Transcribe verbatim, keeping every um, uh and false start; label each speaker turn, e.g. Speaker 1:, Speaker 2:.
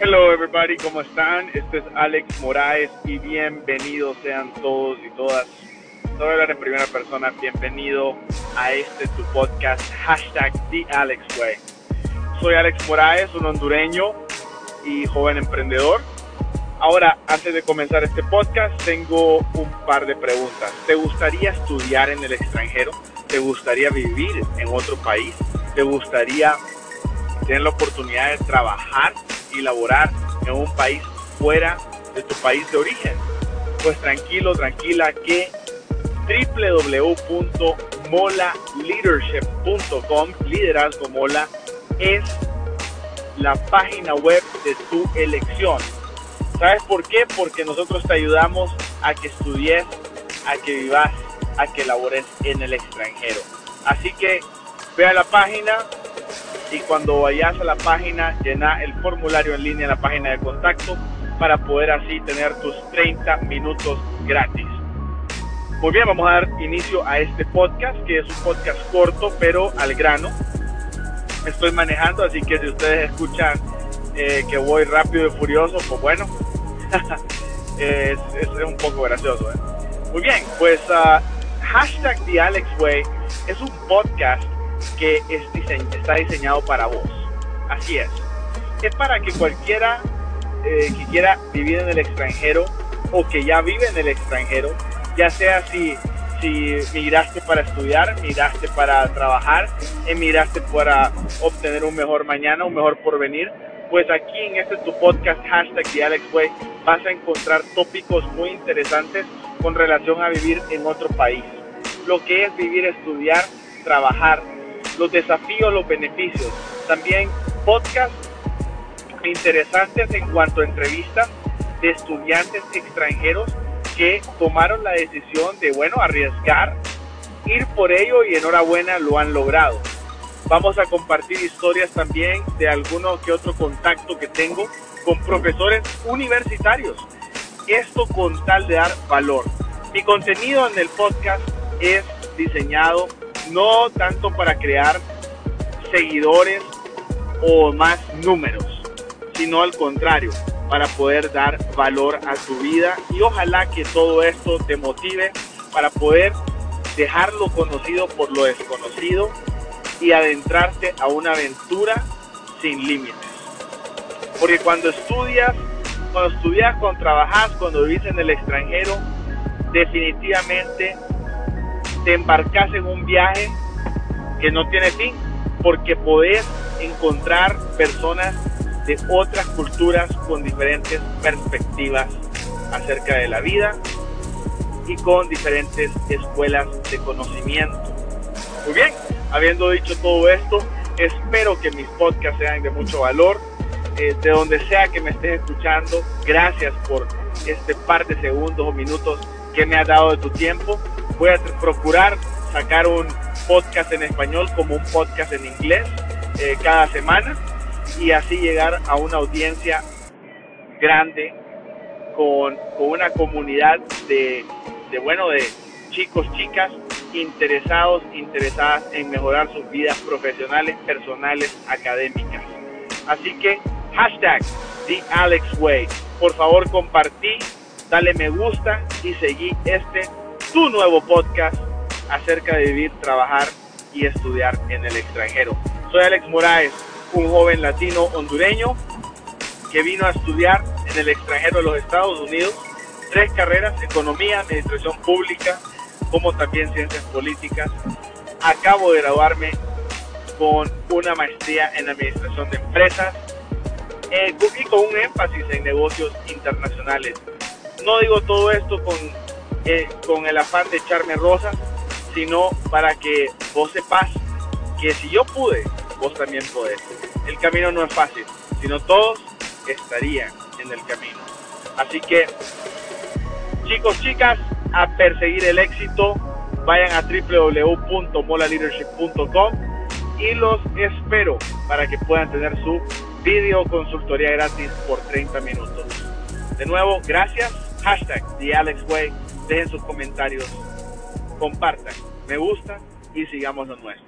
Speaker 1: Hello everybody, ¿cómo están? Este es Alex Moraes y bienvenidos sean todos y todas. Voy a hablar en primera persona. Bienvenido a este tu podcast, hashtag The Alex Way. Soy Alex Moraes, un hondureño y joven emprendedor. Ahora, antes de comenzar este podcast, tengo un par de preguntas. ¿Te gustaría estudiar en el extranjero? ¿Te gustaría vivir en otro país? ¿Te gustaría tener la oportunidad de trabajar y laborar en un país fuera de tu país de origen? Pues tranquilo, tranquila, que doble u doble u doble u punto mola leadership punto com, Liderazgo Mola, es la página web de tu elección. ¿Sabes por qué? Porque nosotros te ayudamos a que estudies, a que vivas, a que labores en el extranjero. Así que ve a la página y cuando vayas a la página, llena el formulario en línea en la página de contacto para poder así tener tus treinta minutos gratis. Muy bien, vamos a dar inicio a este podcast, que es un podcast corto pero al grano. Estoy manejando, así que si ustedes escuchan eh, que voy rápido y furioso, pues bueno, es, es un poco gracioso, ¿eh? Muy bien, pues uh, hashtag The Alex Way es un podcast que es dise- está diseñado para vos. Así es. Es para que cualquiera eh, que quiera vivir en el extranjero o que ya vive en el extranjero, ya sea si, si migraste para estudiar, migraste para trabajar, emigraste para obtener un mejor mañana, un mejor porvenir, pues aquí en este tu podcast, hashtag The Alex Way, vas a encontrar tópicos muy interesantes con relación a vivir en otro país. Lo que es vivir, estudiar, trabajar, los desafíos, los beneficios. También podcasts interesantes en cuanto a entrevistas de estudiantes extranjeros que tomaron la decisión de, bueno, arriesgar, ir por ello y enhorabuena, lo han logrado. Vamos a compartir historias también de alguno que otro contacto que tengo con profesores universitarios. Esto con tal de dar valor. Mi contenido en el podcast es diseñado no tanto para crear seguidores o más números, sino al contrario, para poder dar valor a tu vida, y ojalá que todo esto te motive para poder dejarlo conocido por lo desconocido y adentrarte a una aventura sin límites. Porque cuando estudias, cuando estudias, cuando trabajas, cuando vives en el extranjero, definitivamente te embarcas en un viaje que no tiene fin, porque podés encontrar personas de otras culturas con diferentes perspectivas acerca de la vida y con diferentes escuelas de conocimiento. Muy bien, habiendo dicho todo esto, espero que mis podcasts sean de mucho valor. Eh, de donde sea que me estés escuchando, gracias por este par de segundos o minutos que me has dado de tu tiempo. Voy a procurar sacar un podcast en español como un podcast en inglés eh, cada semana, y así llegar a una audiencia grande con, con una comunidad de, de, bueno, de chicos, chicas interesados, interesadas en mejorar sus vidas profesionales, personales, académicas. Así que hashtag The Alex Way. Por favor, compartí, dale me gusta y seguí este tu nuevo podcast acerca de vivir, trabajar y estudiar en el extranjero. Soy Alex Moraes, un joven latino hondureño que vino a estudiar en el extranjero de los Estados Unidos tres carreras: economía, administración pública, como también ciencias políticas. Acabo de graduarme con una maestría en administración de empresas eh, y con un énfasis en negocios internacionales. No digo todo esto con, eh, con el afán de echarme rosas, sino para que vos sepas que si yo pude, vos también podés. El camino no es fácil, sino todos estarían en el camino. Así que, chicos, chicas, a perseguir el éxito. Vayan a doble u doble u doble u punto mola leadership punto com y los espero para que puedan tener su video consultoría gratis por treinta minutos. De nuevo, gracias. Hashtag The Alex Way. Dejen sus comentarios, compartan, me gusta y sigamos lo nuestro.